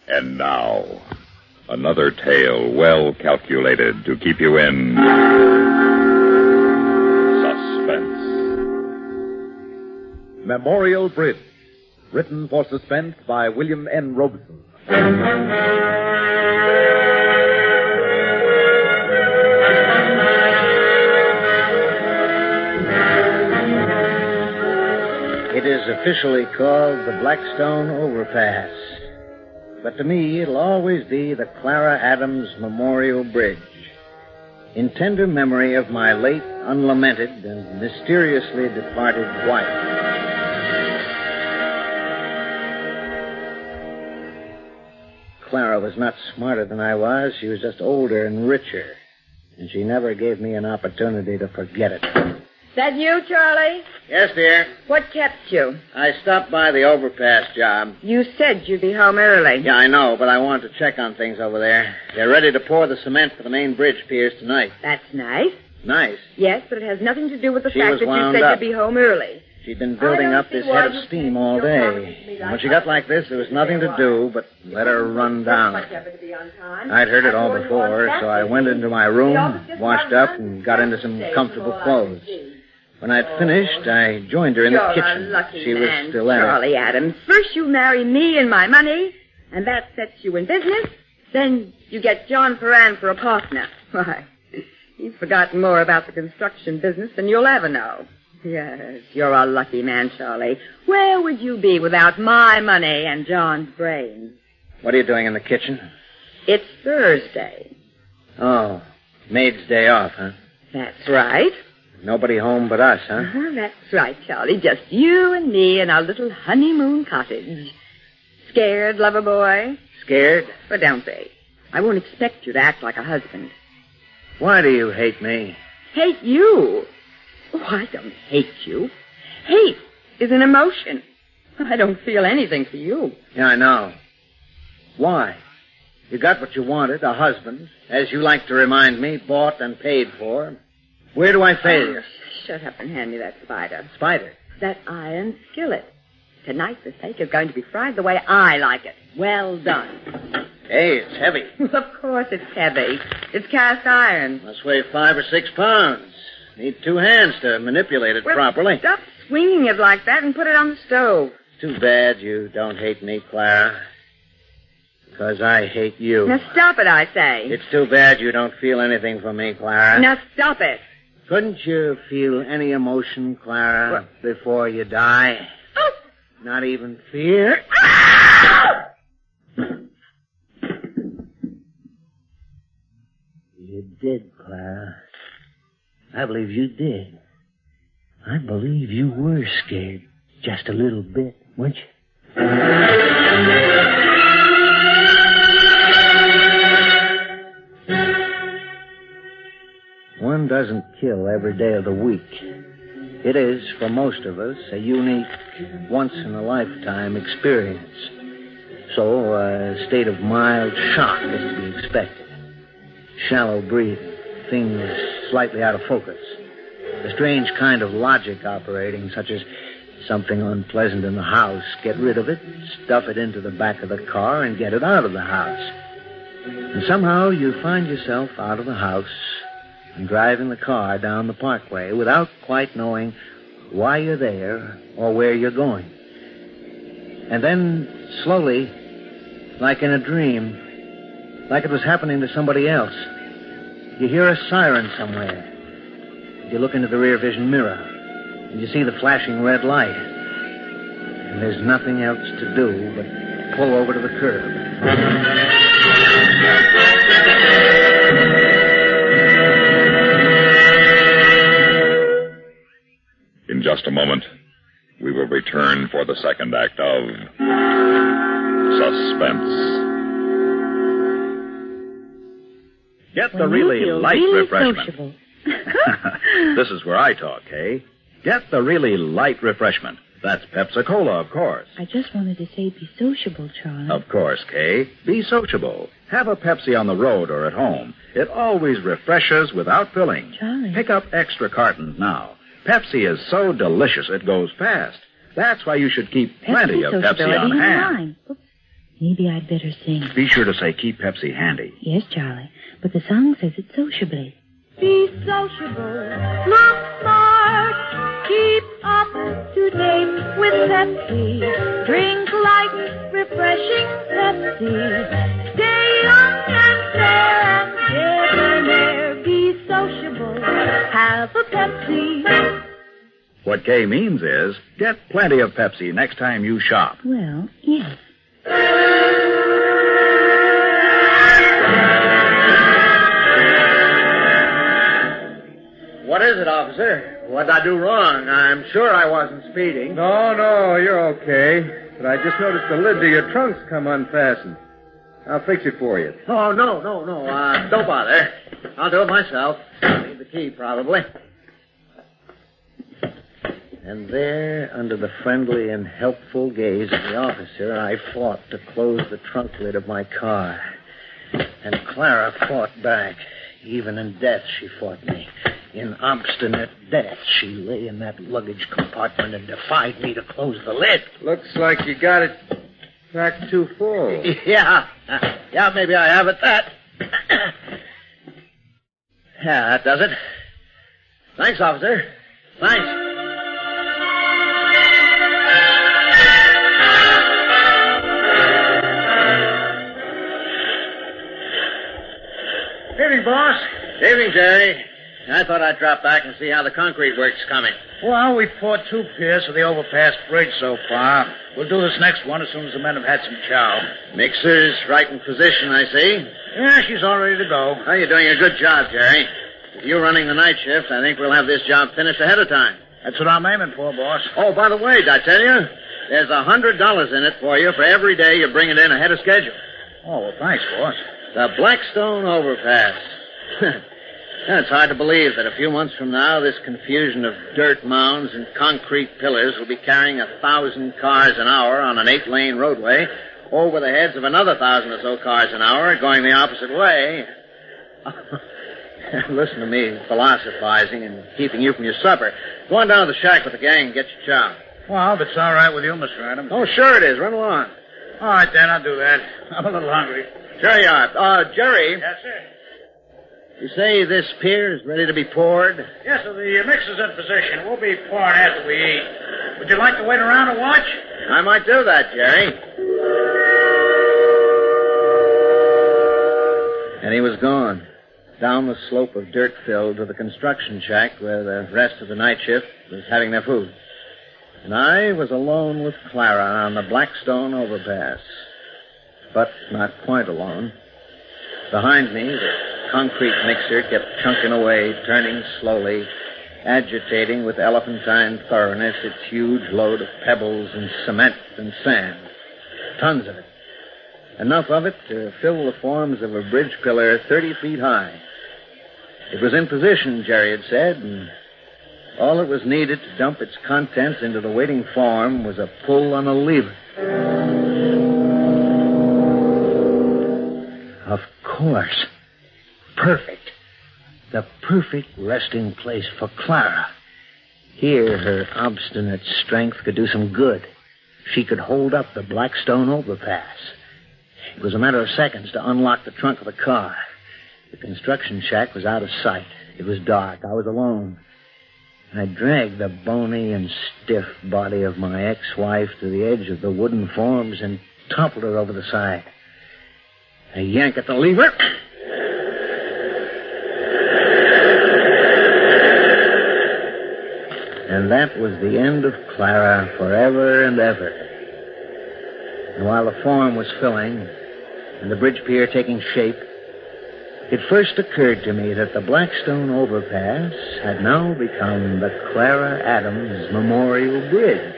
And now, another tale well calculated to keep you in suspense. Memorial Bridge, written for suspense by William N. Robeson. It is officially called the Blackstone Overpass. But to me, it'll always be the Clara Adams Memorial Bridge, in tender memory of my late, unlamented, and mysteriously departed wife. Clara was not smarter than I was. She was just older and richer. And she never gave me an opportunity to forget it. That you, Charlie? Yes, dear. What kept you? I stopped by the overpass job. You said you'd be home early. Yeah, I know, but I wanted to check on things over there. They're ready to pour the cement for the main bridge piers tonight. That's nice. Nice. Yes, but it has nothing to do with the She fact was that you wound said up. you'd be home early. She'd been building up this head of steam all day. And when she got like this, there was nothing to do but let her run down. I'd heard it all before, so I went into my room, washed up, and got into some comfortable clothes. When I'd finished, I joined her in the kitchen. She was still at it. Charlie Adams. First you marry me and my money, and that sets you in business. Then you get John Ferran for a partner. Why, he's forgotten more about the construction business than you'll ever know. Yes, you're a lucky man, Charlie. Where would you be without my money and John's brains? What are you doing in the kitchen? It's Thursday. Oh, maid's day off, huh? That's right. Nobody home but us, huh? That's right, Charlie. Just you and me in our little honeymoon cottage. Scared, lover boy? Scared? Well, don't be. I won't expect you to act like a husband. Why do you hate me? Hate you? Oh, I don't hate you. Hate is an emotion. I don't feel anything for you. Yeah, I know. Why? You got what you wanted, a husband, as you like to remind me, bought and paid for. Where do I fail you? Shut up and hand me that spider. Spider? That iron skillet. Tonight the steak is going to be fried the way I like it. Well done. Hey, it's heavy. Of course it's heavy. It's cast iron. Must weigh 5 or 6 pounds. Need 2 hands to manipulate it properly. Stop swinging it like that and put it on the stove. Too bad you don't hate me, Clara. Because I hate you. Now stop it, I say. It's too bad you don't feel anything for me, Clara. Now stop it. Couldn't you feel any emotion, Clara, before you die? Oh. Not even fear? You did, Clara. I believe you did. I believe you were scared. Just a little bit, weren't you? One doesn't kill every day of the week. It is, for most of us, a unique, once-in-a-lifetime experience. So, a state of mild shock is to be expected. Shallow breathing, things slightly out of focus. A strange kind of logic operating, such as something unpleasant in the house, get rid of it, stuff it into the back of the car, and get it out of the house. And somehow you find yourself out of the house and driving the car down the parkway without quite knowing why you're there or where you're going. And then, slowly, like in a dream, like it was happening to somebody else, you hear a siren somewhere. You look into the rear vision mirror, and you see the flashing red light. And there's nothing else to do but pull over to the curb. In just a moment, we will return for the second act of Suspense. Get the really light refreshment. Sociable. This is where I talk, Kay. Get the really light refreshment. That's Pepsi-Cola, of course. I just wanted to say be sociable, Charlie. Of course, Kay. Be sociable. Have a Pepsi on the road or at home. It always refreshes without filling. Charlie. Pick up extra cartons now. Pepsi is so delicious it goes fast. That's why you should keep plenty of Pepsi on hand. Oops. Maybe I'd better sing. Be sure to say keep Pepsi handy. Yes, Charlie, but the song says it sociably. Be sociable, look smart, keep up to date with Pepsi. Drink light, refreshing Pepsi. Stay young and fair and debonair. Be sociable, have a Pepsi. What Kay means is, get plenty of Pepsi next time you shop. Well, yes. What is it, officer? What did I do wrong? I'm sure I wasn't speeding. No, you're okay. But I just noticed the lid to your trunk's come unfastened. I'll fix it for you. Oh, no. Don't bother. I'll do it myself. Need the key, probably. And there, under the friendly and helpful gaze of the officer, I fought to close the trunk lid of my car. And Clara fought back. Even in death, she fought me. In obstinate death, she lay in that luggage compartment and defied me to close the lid. Looks like you got it packed too full. Yeah, maybe I have at that. Yeah, that does it. Thanks, officer. Thanks. Evening, boss. Evening, Jerry. I thought I'd drop back and see how the concrete work's coming. Well, we poured 2 piers for the overpass bridge so far. We'll do this next one as soon as the men have had some chow. Mixer's right in position, I see. Yeah, she's all ready to go. Well, you're doing a good job, Jerry. With you running the night shift, I think we'll have this job finished ahead of time. That's what I'm aiming for, boss. Oh, by the way, did I tell you? There's $100 in it for you for every day you bring it in ahead of schedule. Oh, well, thanks, boss. The Blackstone Overpass. It's hard to believe that a few months from now, this confusion of dirt mounds and concrete pillars will be carrying 1,000 cars an hour on an 8-lane roadway over the heads of another 1,000 or so cars an hour going the opposite way. Listen to me philosophizing and keeping you from your supper. Go on down to the shack with the gang and get your chow. Well, if it's all right with you, Mr. Adams. Oh, sure it is. Run along. All right, then, I'll do that. I'm a little hungry. Sure you are. Jerry. Yes, sir. You say this pier is ready to be poured? Yes, sir, the mixer's in position. We'll be pouring after we eat. Would you like to wait around and watch? I might do that, Jerry. And he was gone. Down the slope of dirt fill to the construction shack where the rest of the night shift was having their food. And I was alone with Clara on the Blackstone Overpass. But not quite alone. Behind me, the concrete mixer kept chunking away, turning slowly, agitating with elephantine thoroughness its huge load of pebbles and cement and sand. Tons of it. Enough of it to fill the forms of a bridge pillar 30 feet high. It was in position, Jerry had said, and all that was needed to dump its contents into the waiting form was a pull on a lever. Of course. Perfect. The perfect resting place for Clara. Here, her obstinate strength could do some good. She could hold up the Blackstone Overpass. It was a matter of seconds to unlock the trunk of the car. The construction shack was out of sight. It was dark. I was alone. I dragged the bony and stiff body of my ex-wife to the edge of the wooden forms and toppled her over the side. A yank at the lever. And that was the end of Clara forever and ever. And while the form was filling and the bridge pier taking shape, it first occurred to me that the Blackstone Overpass had now become the Clara Adams Memorial Bridge.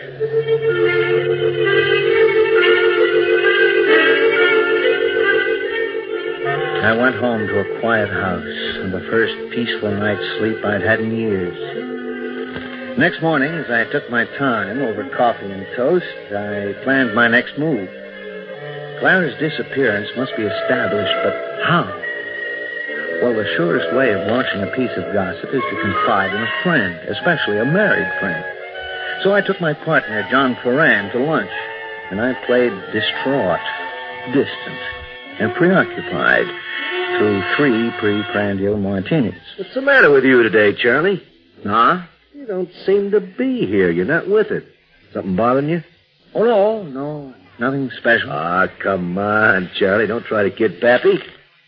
I went home to a quiet house and the first peaceful night's sleep I'd had in years. Next morning, as I took my time over coffee and toast, I planned my next move. Clara's disappearance must be established, but how? Well, the surest way of launching a piece of gossip is to confide in a friend, especially a married friend. So I took my partner, John Ferran, to lunch, and I played distraught. distant and preoccupied through 3 preprandial martinis. What's the matter with you today, Charlie? Huh? You don't seem to be here. You're not with it. Something bothering you? Oh, no, nothing special. Ah, come on, Charlie. Don't try to kid Pappy.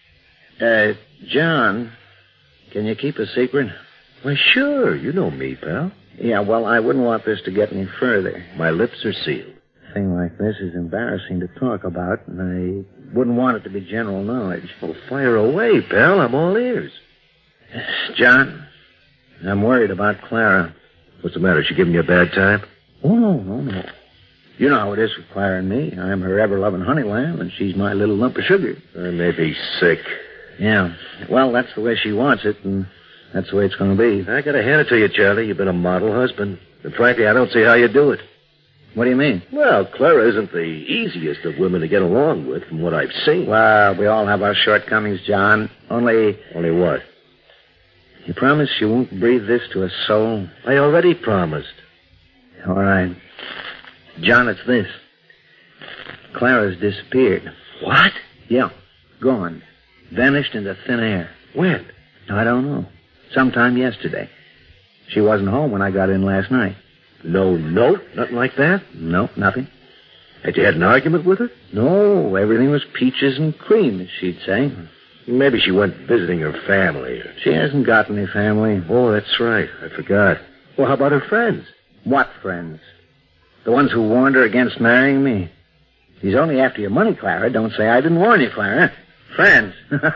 John, can you keep a secret? Why, sure. You know me, pal. Yeah, well, I wouldn't want this to get any further. My lips are sealed. A thing like this is embarrassing to talk about, and I wouldn't want it to be general knowledge. Well, fire away, pal. I'm all ears. John, I'm worried about Clara. What's the matter? She giving you a bad time? Oh, no. You know how it is with Clara and me. I'm her ever-loving honey lamb, and she's my little lump of sugar. I may be sick. Yeah. Well, that's the way she wants it, and that's the way it's going to be. I gotta hand it to you, Charlie. You've been a model husband. And frankly, I don't see how you do it. What do you mean? Well, Clara isn't the easiest of women to get along with, from what I've seen. Well, we all have our shortcomings, John. Only what? You promise you won't breathe this to a soul? I already promised. All right. John, it's this. Clara's disappeared. What? Yeah. Gone. Vanished into thin air. When? I don't know. Sometime yesterday. She wasn't home when I got in last night. No note? Nothing like that? No, nothing. Had you had an argument with her? No, everything was peaches and cream, as she'd say. Maybe she went visiting her family. She hasn't got any family. Oh, that's right. I forgot. Well, how about her friends? What friends? The ones who warned her against marrying me. He's only after your money, Clara. Don't say I didn't warn you, Clara. Friends.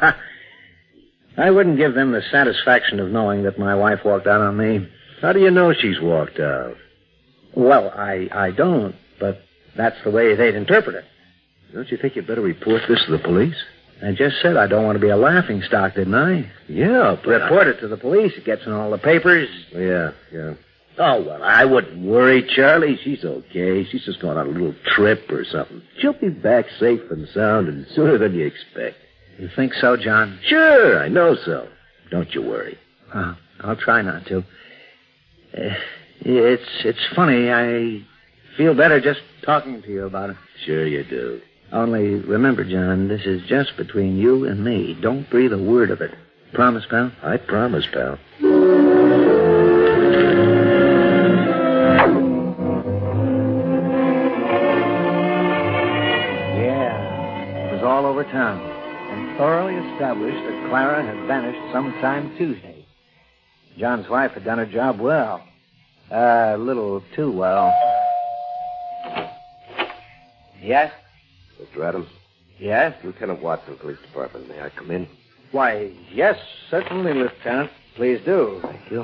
I wouldn't give them the satisfaction of knowing that my wife walked out on me. How do you know she's walked out? Well, I don't, but that's the way they'd interpret it. Don't you think you'd better report this to the police? I just said I don't want to be a laughing stock, didn't I? Yeah, but... Report it to the police. It gets in all the papers. Yeah. Oh, well, I wouldn't worry, Charlie. She's okay. She's just gone on a little trip or something. She'll be back safe and sound and sooner than you expect. You think so, John? Sure, I know so. Don't you worry. I'll try not to. It's funny. I feel better just talking to you about it. Sure you do. Only remember, John, this is just between you and me. Don't breathe a word of it. Promise, pal? I promise, pal. Yeah, it was all over town and thoroughly established that Clara had vanished sometime Tuesday. John's wife had done her job well. A little too well. Yes? Mr. Adams? Yes? Lieutenant Watson, Police Department. May I come in? Why, yes, certainly, Lieutenant. Please do. Thank you.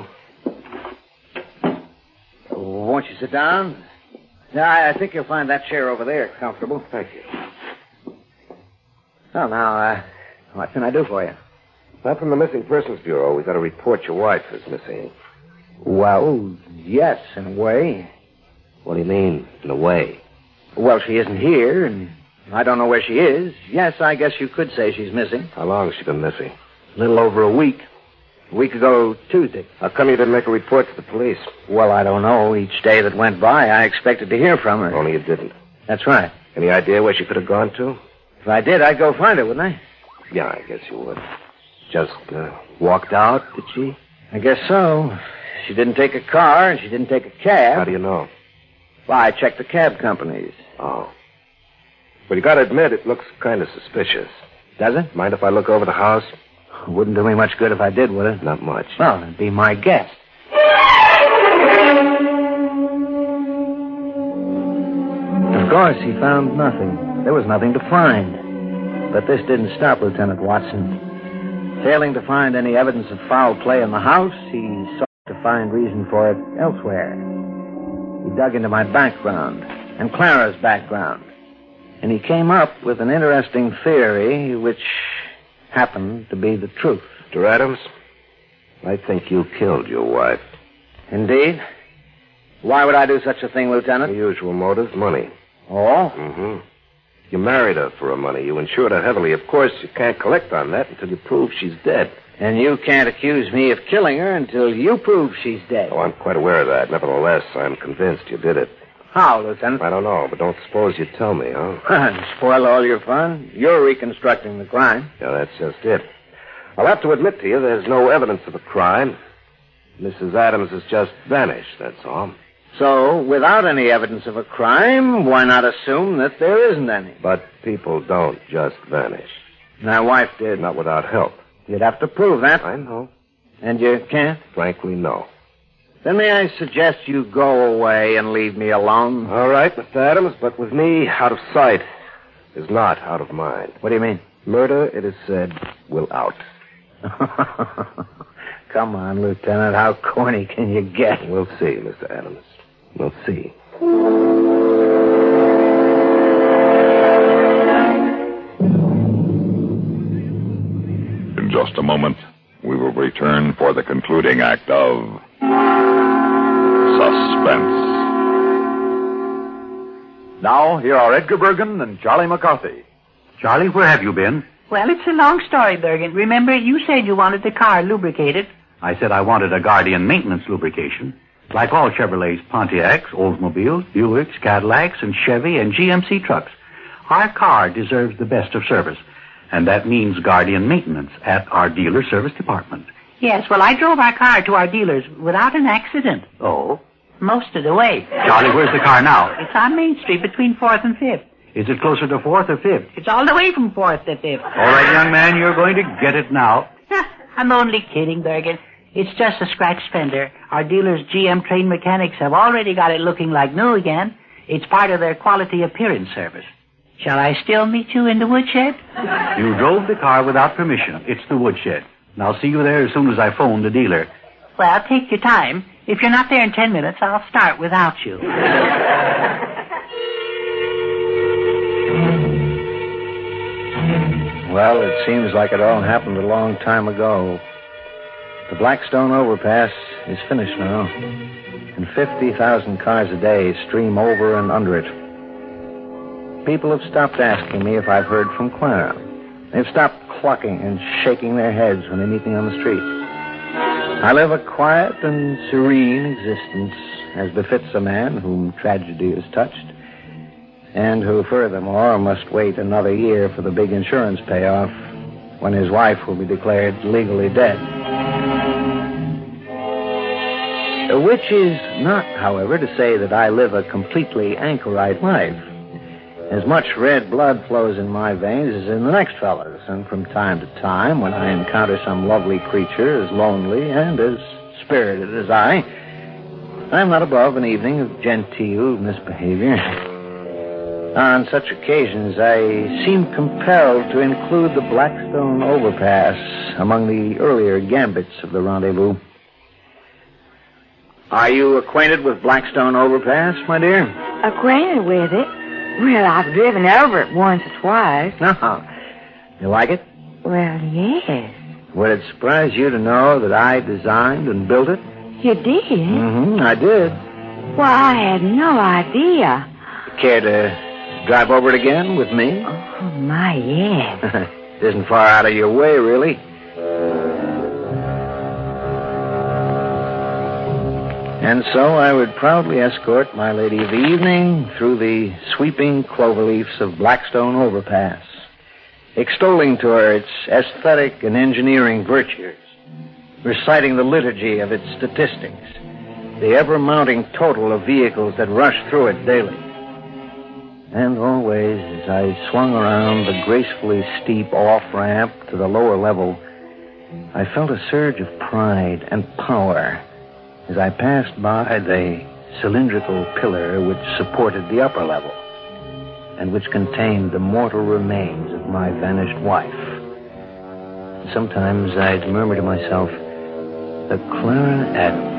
Won't you sit down? I think you'll find that chair over there comfortable. Thank you. Well, now, what can I do for you? I'm from the Missing Persons Bureau. We got a report your wife is missing. Well, yes, in a way. What do you mean, in a way? Well, she isn't here, and I don't know where she is. Yes, I guess you could say she's missing. How long has she been missing? A little over a week. A week ago, Tuesday. How come you didn't make a report to the police? Well, I don't know. Each day that went by, I expected to hear from her. Only you didn't. That's right. Any idea where she could have gone to? If I did, I'd go find her, wouldn't I? Yeah, I guess you would. Just walked out, did she? I guess so. She didn't take a car, and she didn't take a cab. How do you know? Well, I checked the cab companies. Oh. Well, you gotta admit, it looks kind of suspicious. Does it? Mind if I look over the house? Wouldn't do me much good if I did, would it? Not much. Well, it'd be my guest. Of course, he found nothing. There was nothing to find. But this didn't stop Lieutenant Watson. Failing to find any evidence of foul play in the house, he sought to find reason for it elsewhere. He dug into my background and Clara's background. And he came up with an interesting theory which happened to be the truth. Mr. Adams, I think you killed your wife. Indeed? Why would I do such a thing, Lieutenant? The usual motive, money. Oh? Mm-hmm. You married her for her money. You insured her heavily. Of course, you can't collect on that until you prove she's dead. And you can't accuse me of killing her until you prove she's dead. Oh, I'm quite aware of that. Nevertheless, I'm convinced you did it. How, Lieutenant? I don't know, but don't suppose you'd tell me, huh? Spoil all your fun. You're reconstructing the crime. Yeah, that's just it. I'll have to admit to you there's no evidence of a crime. Mrs. Adams has just vanished, that's all. So, without any evidence of a crime, why not assume that there isn't any? But people don't just vanish. My wife did. Not without help. You'd have to prove that. I know. And you can't? Frankly, no. Then may I suggest you go away and leave me alone? All right, Mr. Adams, but with me, out of sight is not out of mind. What do you mean? Murder, it is said, will out. Come on, Lieutenant. How corny can you get? We'll see, Mr. Adams. We'll see. In just a moment, we will return for the concluding act of Suspense. Now, here are Edgar Bergen and Charlie McCarthy. Charlie, where have you been? Well, it's a long story, Bergen. Remember, you said you wanted the car lubricated. I said I wanted a Guardian maintenance lubrication. Like all Chevrolets, Pontiacs, Oldsmobiles, Buicks, Cadillacs, and Chevy and GMC trucks. Our car deserves the best of service. And that means Guardian maintenance at our dealer service department. Yes, well, I drove our car to our dealers without an accident. Oh? Most of the way. Charlie, where's the car now? It's on Main Street between 4th and 5th. Is it closer to 4th or 5th? It's all the way from 4th to 5th. All right, young man, you're going to get it now. I'm only kidding, Bergen. It's just a scratch fender. Our dealers' GM-trained mechanics have already got it looking like new again. It's part of their quality appearance service. Shall I still meet you in the woodshed? You drove the car without permission. It's the woodshed. And I'll see you there as soon as I phone the dealer. Well, take your time. If you're not there in 10 minutes, I'll start without you. Well, it seems like it all happened a long time ago. The Blackstone Overpass is finished now, and 50,000 cars a day stream over and under it. People have stopped asking me if I've heard from Clara. They've stopped clucking and shaking their heads when they meet me on the street. I live a quiet and serene existence, as befits a man whom tragedy has touched, and who, furthermore, must wait another year for the big insurance payoff when his wife will be declared legally dead. Which is not, however, to say that I live a completely anchorite life. As much red blood flows in my veins as in the next fellow's, and from time to time, when I encounter some lovely creature as lonely and as spirited as I'm not above an evening of genteel misbehavior. On such occasions, I seem compelled to include the Blackstone Overpass among the earlier gambits of the rendezvous. Are you acquainted with Blackstone Overpass, my dear? Acquainted with it? Well, I've driven over it once or twice. No. You like it? Well, yes. Would it surprise you to know that I designed and built it? You did? Mm-hmm, I did. Well, I had no idea. Care to drive over it again with me? Oh, my, yes. It isn't far out of your way, really. And so I would proudly escort my lady of the evening through the sweeping cloverleafs of Blackstone Overpass, extolling to her its aesthetic and engineering virtues, reciting the liturgy of its statistics, the ever-mounting total of vehicles that rush through it daily. And always, as I swung around the gracefully steep off-ramp to the lower level, I felt a surge of pride and power as I passed by the cylindrical pillar which supported the upper level and which contained the mortal remains of my vanished wife. Sometimes I'd murmur to myself, the Clara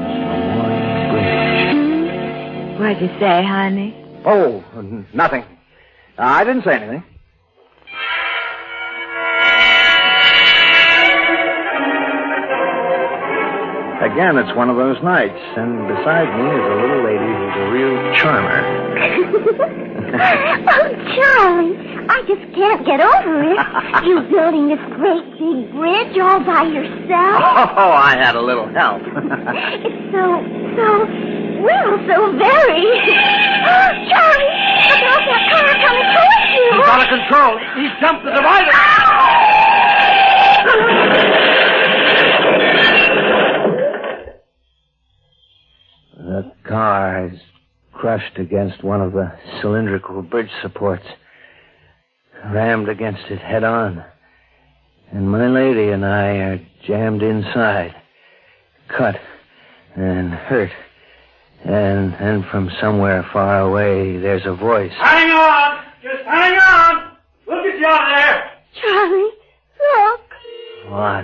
Adams Memorial Bridge. What'd you say, honey? Oh, nothing. I didn't say anything. Again, it's one of those nights, and beside me is a little lady who's a real charmer. Oh, Charlie, I just can't get over it. You building this great big bridge all by yourself? Oh, I had a little help. It's so will, so very. Charlie, look out, that car coming towards you. He's out of control. He's jumped the divider. The car is crushed against one of the cylindrical bridge supports, rammed against it head on. And my lady and I are jammed inside, cut and hurt. And then from somewhere far away, there's a voice. Hang on! Just hang on! We'll get you out of there! Charlie, look. What?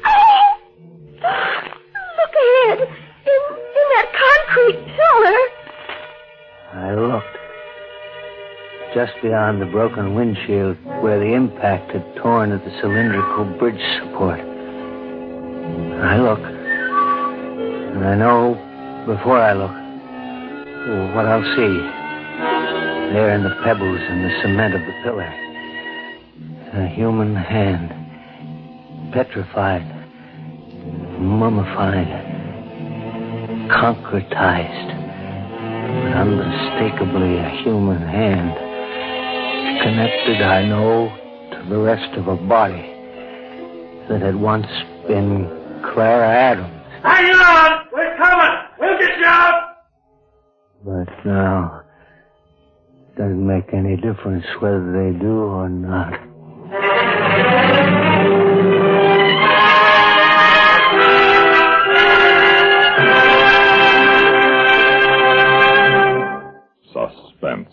Look ahead. In that concrete pillar. I looked. Just beyond the broken windshield where the impact had torn at the cylindrical bridge support. I look. And I know before I look what I'll see. There in the pebbles and the cement of the pillar. A human hand. Petrified. Mummified. Concretized. But unmistakably a human hand. Connected, I know, to the rest of a body that had once been Clara Adams. Hang on! We're coming! We'll get you out! But now, it doesn't make any difference whether they do or not. Suspense.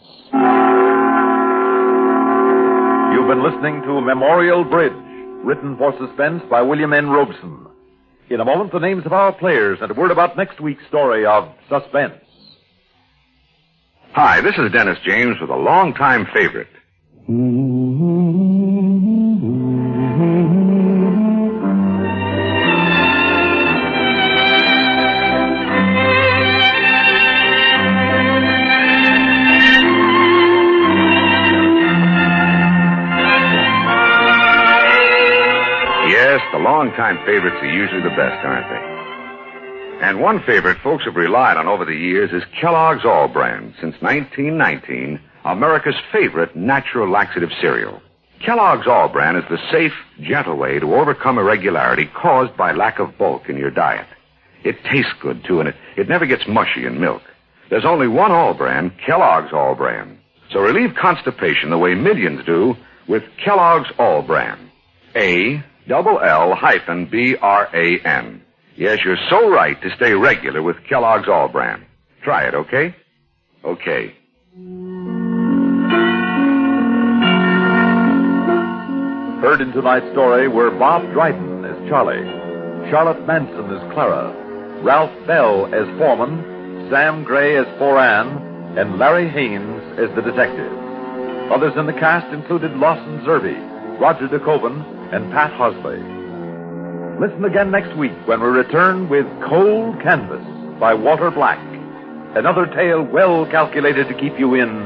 You've been listening to Memorial Bridge, written for suspense by William N. Robeson. In a moment, the names of our players and a word about next week's story of Suspense. Hi, this is Dennis James with a longtime favorite. Yes, the longtime favorites are usually the best, aren't they? And one favorite folks have relied on over the years is Kellogg's All Brand, since 1919, America's favorite natural laxative cereal. Kellogg's All Brand is the safe, gentle way to overcome irregularity caused by lack of bulk in your diet. It tastes good, too, and it never gets mushy in milk. There's only one All Brand, Kellogg's All Brand. So relieve constipation the way millions do with Kellogg's All Brand. ALL-BRAN. Yes, you're so right to stay regular with Kellogg's All Brand. Try it, okay? Okay. Heard in tonight's story were Bob Dryden as Charlie, Charlotte Manson as Clara, Ralph Bell as Foreman, Sam Gray as Foran, and Larry Haynes as the detective. Others in the cast included Lawson Zerbe, Roger DeKoven, and Pat Hosley. Listen again next week when we return with Cold Canvas by Walter Black. Another tale well calculated to keep you in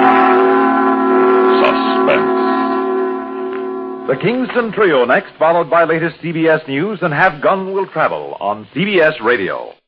suspense. The Kingston Trio next, followed by latest CBS News and Have Gun Will Travel on CBS Radio.